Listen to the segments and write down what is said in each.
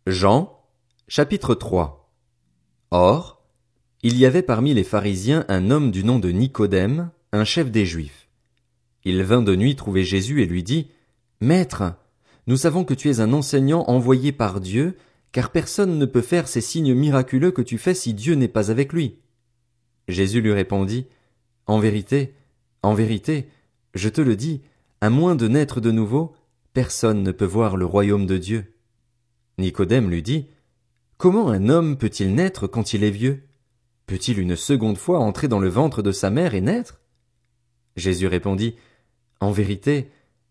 Jean, chapitre 3. Or, il y avait parmi les pharisiens un homme du nom de Nicodème, un chef des Juifs. Il vint de nuit trouver Jésus et lui dit, Maître, nous savons que tu es un enseignant envoyé par Dieu, car personne ne peut faire ces signes miraculeux que tu fais si Dieu n'est pas avec lui. Jésus lui répondit, en vérité, je te le dis, à moins de naître de nouveau, personne ne peut voir le royaume de Dieu. Nicodème lui dit, Comment un homme peut-il naître quand il est vieux? Peut-il une seconde fois entrer dans le ventre de sa mère et naître? Jésus répondit, En vérité,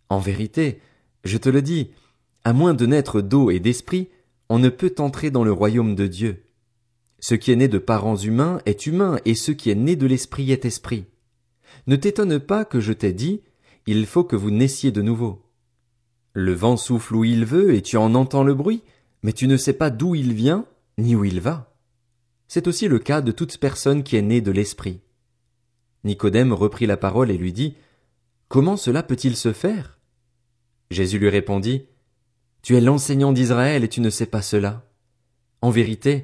je te le dis, à moins de naître d'eau et d'esprit, on ne peut entrer dans le royaume de Dieu. Ce qui est né de parents humains est humain, et ce qui est né de l'esprit est esprit. Ne t'étonne pas que je t'ai dit, il faut que vous naissiez de nouveau. Le vent souffle où il veut, et tu en entends le bruit, mais tu ne sais pas d'où il vient, ni où il va. C'est aussi le cas de toute personne qui est née de l'esprit. Nicodème reprit la parole et lui dit, Comment cela peut-il se faire? Jésus lui répondit, Tu es l'enseignant d'Israël et tu ne sais pas cela. En vérité,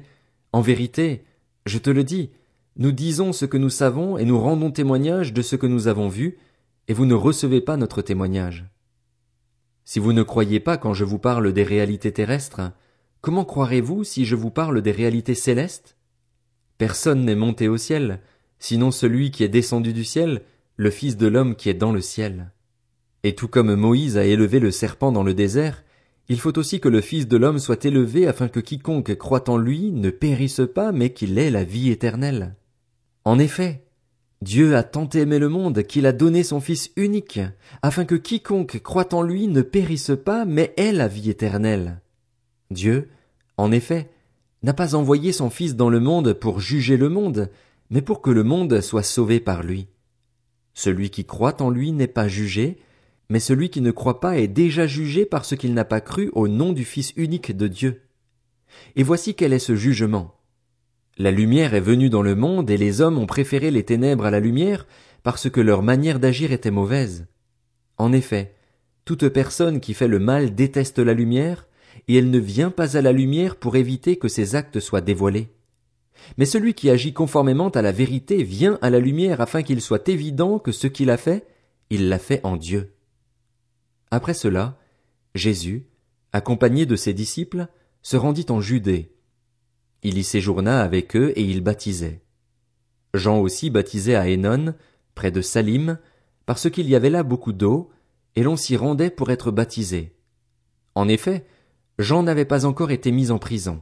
je te le dis, nous disons ce que nous savons et nous rendons témoignage de ce que nous avons vu, et vous ne recevez pas notre témoignage. Si vous ne croyez pas quand je vous parle des réalités terrestres, comment croirez-vous si je vous parle des réalités célestes? Personne n'est monté au ciel, sinon celui qui est descendu du ciel, le Fils de l'homme qui est dans le ciel. Et tout comme Moïse a élevé le serpent dans le désert, il faut aussi que le Fils de l'homme soit élevé afin que quiconque croit en lui ne périsse pas, mais qu'il ait la vie éternelle. En effet, Dieu a tant aimé le monde qu'il a donné son Fils unique, afin que quiconque croit en lui ne périsse pas, mais ait la vie éternelle. Dieu, en effet, n'a pas envoyé son Fils dans le monde pour juger le monde, mais pour que le monde soit sauvé par lui. Celui qui croit en lui n'est pas jugé, mais celui qui ne croit pas est déjà jugé parce qu'il n'a pas cru au nom du Fils unique de Dieu. Et voici quel est ce jugement. La lumière est venue dans le monde et les hommes ont préféré les ténèbres à la lumière parce que leur manière d'agir était mauvaise. En effet, toute personne qui fait le mal déteste la lumière et elle ne vient pas à la lumière pour éviter que ses actes soient dévoilés. Mais celui qui agit conformément à la vérité vient à la lumière afin qu'il soit évident que ce qu'il a fait, il l'a fait en Dieu. Après cela, Jésus, accompagné de ses disciples, se rendit en Judée. Il y séjourna avec eux et il baptisait. Jean aussi baptisait à Énon, près de Salim, parce qu'il y avait là beaucoup d'eau, et l'on s'y rendait pour être baptisé. En effet, Jean n'avait pas encore été mis en prison.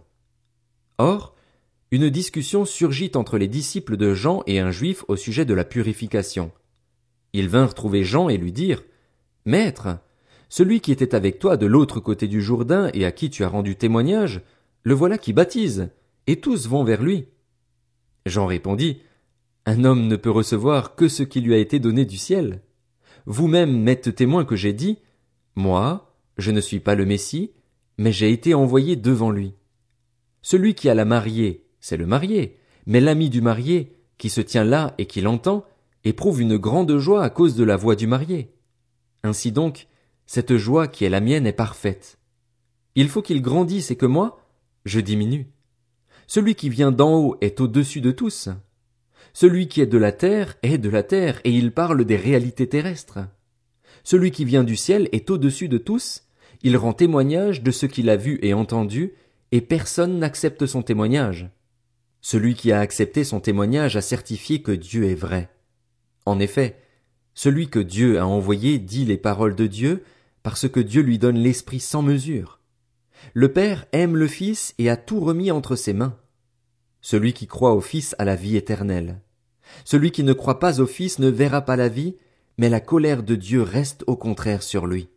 Or, une discussion surgit entre les disciples de Jean et un juif au sujet de la purification. Ils vinrent trouver Jean et lui dirent, Maître, celui qui était avec toi de l'autre côté du Jourdain et à qui tu as rendu témoignage, le voilà qui baptise, et tous vont vers lui. Jean répondit, Un homme ne peut recevoir que ce qui lui a été donné du ciel. Vous-même m'êtes témoin que j'ai dit, Moi, je ne suis pas le Messie, mais j'ai été envoyé devant lui. Celui qui a la mariée, c'est le marié, mais l'ami du marié, qui se tient là et qui l'entend, éprouve une grande joie à cause de la voix du marié. Ainsi donc, cette joie qui est la mienne est parfaite. Il faut qu'il grandisse et que moi, je diminue. Celui qui vient d'en haut est au-dessus de tous. Celui qui est de la terre est de la terre, et il parle des réalités terrestres. Celui qui vient du ciel est au-dessus de tous, il rend témoignage de ce qu'il a vu et entendu, et personne n'accepte son témoignage. Celui qui a accepté son témoignage a certifié que Dieu est vrai. En effet, celui que Dieu a envoyé dit les paroles de Dieu, parce que Dieu lui donne l'Esprit sans mesure. Le Père aime le Fils et a tout remis entre ses mains. Celui qui croit au Fils a la vie éternelle. Celui qui ne croit pas au Fils ne verra pas la vie, mais la colère de Dieu reste au contraire sur lui.